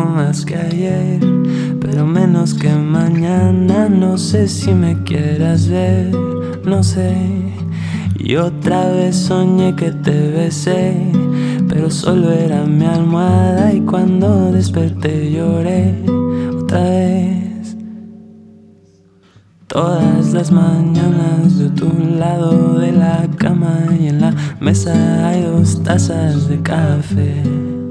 más que ayer, pero menos que mañana. No sé si me quieras ver, no sé. Y otra vez soñé que te besé, pero solo era mi almohada. Y cuando desperté lloré otra vez. Todas las mañanas de tu lado de la cama y en la mesa hay 2 tazas de café.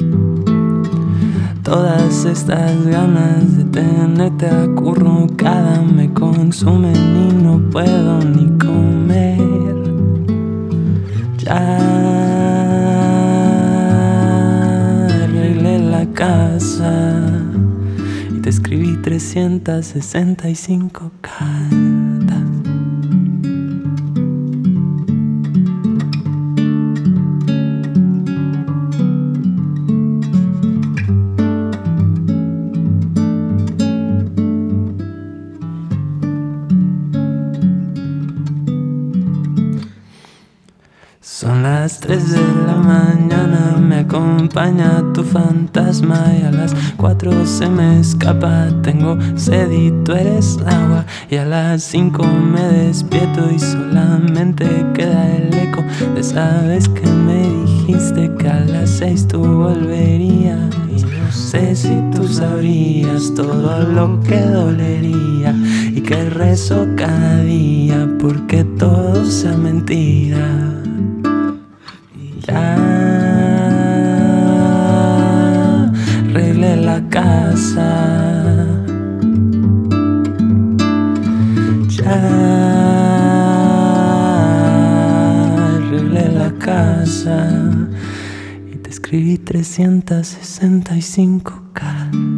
Todas estas ganas de tenerte acurrucada me consumen y no puedo ni comer. Ya arreglé la casa y te escribí 365 cartas. Son las 3 de la mañana, me acompaña tu fantasma y a las 4 se me escapa. Tengo sed y tú eres agua, y a las 5 me despierto y solamente queda el eco de esa vez que me dijiste que a las 6 tú volverías. Y no sé si tú sabrías todo lo que dolería y que rezo cada día porque todo sea mentira. Ya arreglé la casa, ya arreglé la casa y te escribí 365 cartas.